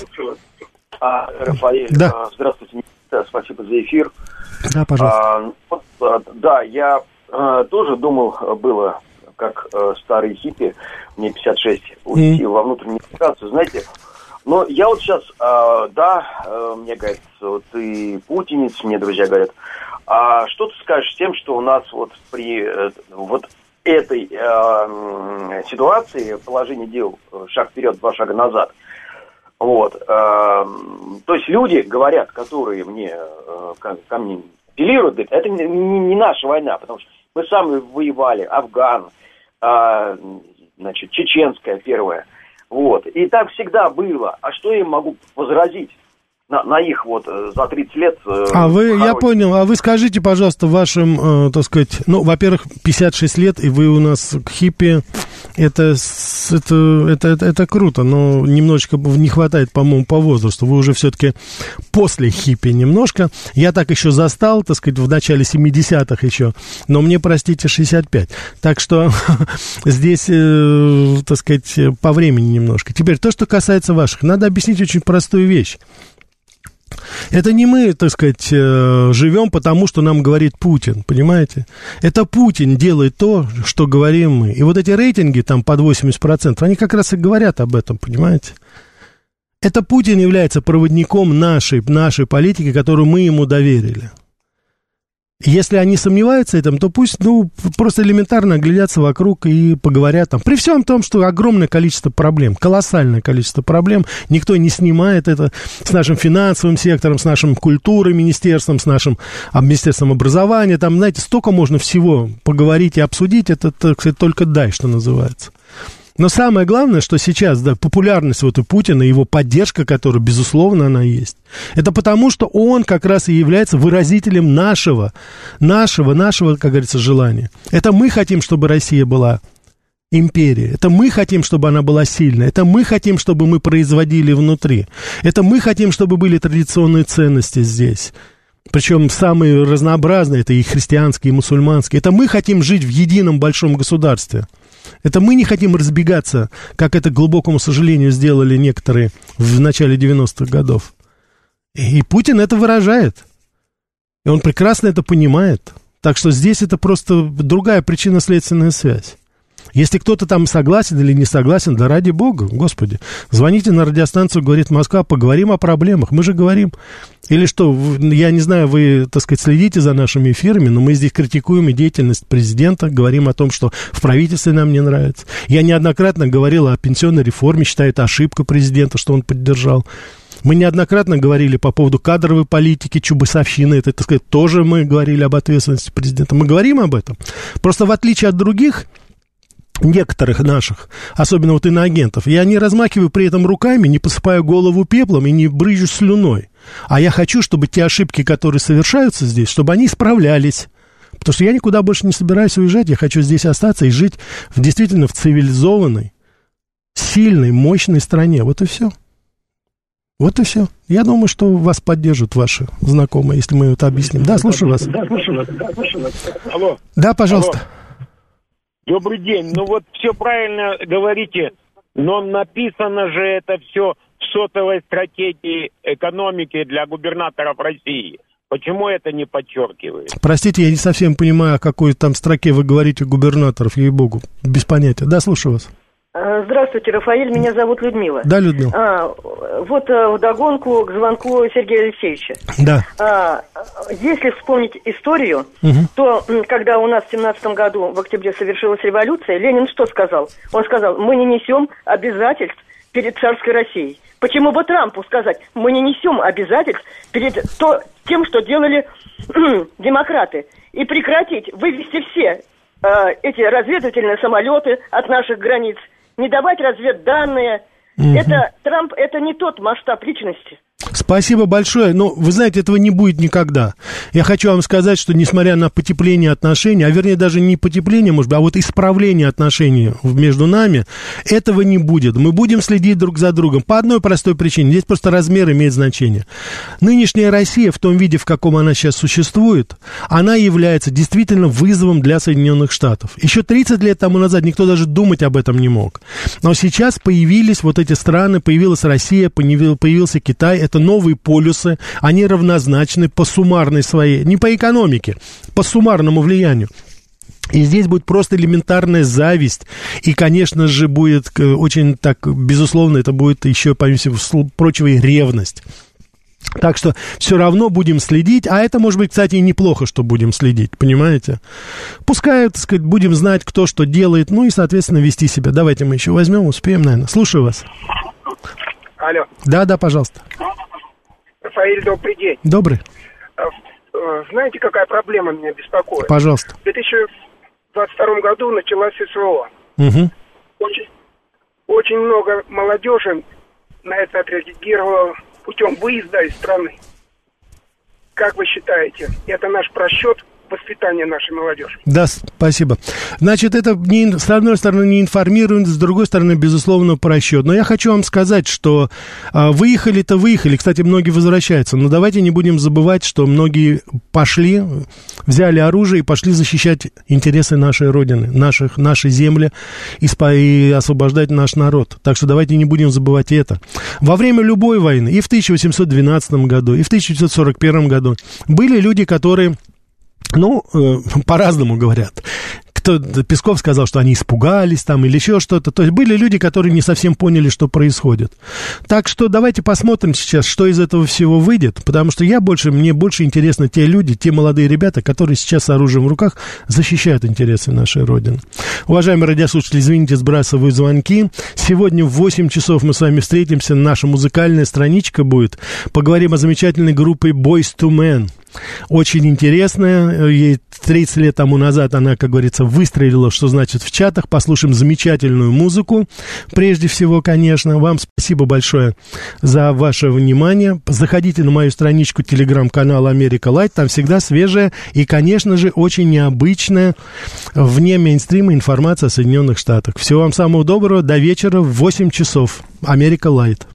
А, Рафаэль, да. Здравствуйте, спасибо за эфир. Да, пожалуйста. А, да, я а, тоже думал, было, как а, старый хиппи, мне пятьдесят шесть, уйти mm. во внутреннюю миграцию, знаете... Но я вот сейчас, э, да, э, мне говорят, ты путинец, мне друзья говорят, а что ты скажешь тем, что у нас вот при э, вот этой э, ситуации положение дел шаг вперед, два шага назад, вот, э, то есть люди говорят, которые мне, э, ко, ко мне апеллируют, говорят, это не, не наша война, потому что мы сами воевали, Афган, э, значит, чеченская первая. Вот. И так всегда было. А что я им могу возразить на, на их вот за тридцать лет? Э, а вы, я понял, а вы скажите, пожалуйста, вашим, э, так сказать, ну, во-первых, пятьдесят шесть лет, и вы у нас хиппи, это, это, это, это, это круто, но немножечко не хватает, по-моему, по возрасту. Вы уже все-таки после хиппи немножко. Я так еще застал, так сказать, в начале семидесятых еще, но мне, простите, шестьдесят пять. Так что здесь, э, так сказать, по времени немножко. Теперь, то, что касается ваших, надо объяснить очень простую вещь. Это не мы, так сказать, живем потому, что нам говорит Путин, понимаете? Это Путин делает то, что говорим мы. И вот эти рейтинги там под восемьдесят процентов, они как раз и говорят об этом, понимаете? Это Путин является проводником нашей, нашей политики, которую мы ему доверили. Если они сомневаются в этом, то пусть, ну, просто элементарно оглядятся вокруг и поговорят там. При всем том, что огромное количество проблем, колоссальное количество проблем, никто не снимает это с нашим финансовым сектором, с нашим культурой министерством, с нашим а, министерством образования. Там, знаете, столько можно всего поговорить и обсудить, это, так сказать, только дай, что называется. Но самое главное, что сейчас, да, популярность вот у Путина, его поддержка, которая, безусловно, она есть, это потому, что он как раз и является выразителем нашего, нашего, нашего, как говорится, желания. Это мы хотим, чтобы Россия была империей, это мы хотим, чтобы она была сильной, это мы хотим, чтобы мы производили внутри, это мы хотим, чтобы были традиционные ценности здесь. Причем самые разнообразные, это и христианские, и мусульманские. Это мы хотим жить в едином большом государстве. Это мы не хотим разбегаться, как это, к глубокому сожалению, сделали некоторые в начале девяностых годов. И Путин это выражает. И он прекрасно это понимает. Так что здесь это просто другая причинно-следственная связь. Если кто-то там согласен или не согласен, да ради бога, господи, звоните на радиостанцию «Говорит Москва», поговорим о проблемах, мы же говорим. Или что, я не знаю, вы, так сказать, следите за нашими эфирами, но мы здесь критикуем и деятельность президента, говорим о том, что в правительстве нам не нравится. Я неоднократно говорил о пенсионной реформе, считаю, это ошибка президента, что он поддержал. Мы неоднократно говорили по поводу кадровой политики, чубысовщины, это, так сказать, тоже мы говорили об ответственности президента. Мы говорим об этом. Просто в отличие от других некоторых наших, особенно вот иноагентов, я не размахиваю при этом руками, не посыпаю голову пеплом и не брызжу слюной. А я хочу, чтобы те ошибки, которые совершаются здесь, чтобы они исправлялись. Потому что я никуда больше не собираюсь уезжать, я хочу здесь остаться и жить в, действительно в цивилизованной, сильной, мощной стране. Вот и все. Вот и все. Я думаю, что вас поддержат ваши знакомые, если мы это объясним. Да, слушаю вас. Да, слушаю вас. Да, слушаю вас. Алло. Да, пожалуйста. Алло. Добрый день. Ну вот все правильно говорите Но написано же это все в сотовой стратегии экономики для губернаторов России. Почему это не подчеркивает? Простите, я не совсем понимаю, о какой там строке вы говорите губернаторов, ей-богу, без понятия. Да, слушаю вас. Здравствуйте, Рафаэль, меня зовут Людмила. Да, Людмила. А, вот а, вдогонку к звонку Сергея Алексеевича. Да. А, если вспомнить историю, угу. то когда у нас в семнадцатом году в октябре совершилась революция, Ленин что сказал? Он сказал, мы не несем обязательств перед царской Россией. Почему бы Трампу сказать, мы не несем обязательств перед то, тем, что делали демократы, и прекратить, вывести все э, эти разведывательные самолеты от наших границ, не давать разведданные. Угу. Это Трамп, это не тот масштаб личности. Спасибо большое. Но, вы знаете, этого не будет никогда. Я хочу вам сказать, что несмотря на потепление отношений, а вернее даже не потепление, может быть, а вот исправление отношений между нами, этого не будет. Мы будем следить друг за другом по одной простой причине. Здесь просто размер имеет значение. Нынешняя Россия в том виде, в каком она сейчас существует, она является действительно вызовом для Соединенных Штатов. Еще тридцать лет тому назад никто даже думать об этом не мог. Но сейчас появились вот эти страны, появилась Россия, появился Китай. Это новые полюсы, они равнозначны по суммарной своей, не по экономике, по суммарному влиянию. И здесь будет просто элементарная зависть, и, конечно же, будет очень так, безусловно, это будет еще, помимо всего прочего, и ревность. Так что все равно будем следить, а это, может быть, кстати, и неплохо, что будем следить, понимаете? Пускай, так сказать, будем знать, кто что делает, ну и, соответственно, вести себя. Давайте мы еще возьмем, успеем, наверное. Слушаю вас. Алло. Да, да, пожалуйста. Рафаэль, добрый день. Добрый. Знаете, какая проблема меня беспокоит? Пожалуйста. В две тысячи двадцать втором году началась СВО. Угу. Очень, очень много молодежи на это отреагировало путем выезда из страны. Как вы считаете, это наш просчет воспитания нашей молодежи? Да, спасибо. Значит, это не, с одной стороны не информирует, с другой стороны, безусловно, просчет. Но я хочу вам сказать, что а, выехали-то выехали, кстати, многие возвращаются, но давайте не будем забывать, что многие пошли, взяли оружие и пошли защищать интересы нашей Родины, наших, нашей земли и, спа, и освобождать наш народ. Так что давайте не будем забывать это. Во время любой войны, и в тысяча восемьсот двенадцатом году, и в тысяча девятьсот сорок первом году, были люди, которые... Ну, э, по-разному говорят. Кто, Песков сказал, что они испугались там или еще что-то. То есть были люди, которые не совсем поняли, что происходит. Так что давайте посмотрим сейчас, что из этого всего выйдет. Потому что я больше, мне больше интересны те люди, те молодые ребята, которые сейчас с оружием в руках защищают интересы нашей Родины. Уважаемые радиослушатели, извините, сбрасываю звонки. Сегодня в восемь часов мы с вами встретимся. Наша музыкальная страничка будет. Поговорим о замечательной группе Boyz two Men. Очень интересная, ей тридцать лет тому назад она, как говорится, выстрелила, что значит, в чатах. Послушаем замечательную музыку, прежде всего, конечно. Вам спасибо большое за ваше внимание. Заходите на мою страничку телеграм-канала Америка Лайт, там всегда свежая и, конечно же, очень необычная, вне мейнстрима информация о Соединенных Штатах. Всего вам самого доброго, до вечера в восемь часов. Америка Лайт.